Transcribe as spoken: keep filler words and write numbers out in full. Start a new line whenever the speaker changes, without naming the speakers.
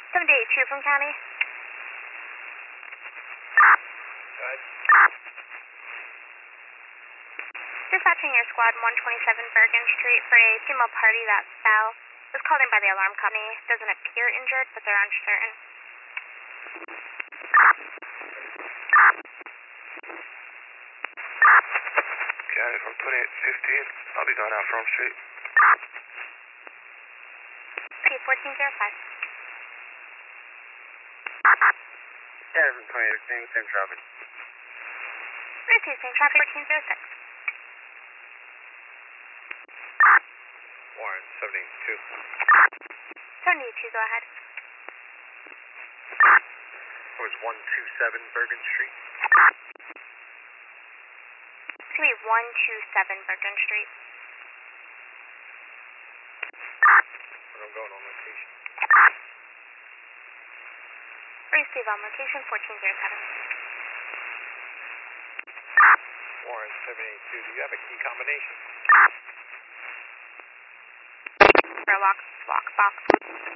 seventy-eight two from County.
Go ahead.
Dispatching your squad one twenty-seven Bergen Street for a female party that fell. Was called in by the alarm company. Doesn't appear injured, but they're uncertain.
County from twenty-eight fifteen. I'll be going out Front Street.
Okay, fourteen oh five.
County from twenty-eight fifteen, same traffic.
Received, same traffic, fourteen oh six.
Warren, seventy-two.
seventy-two, go ahead.
It was one two seven Bergen Street.
It's going to be one two seven Bergen Street.
I'm going on location.
Receive on location, fourteen oh seven.
Warren, seventy-two. Do you have a key combination?
For a lock, lock box.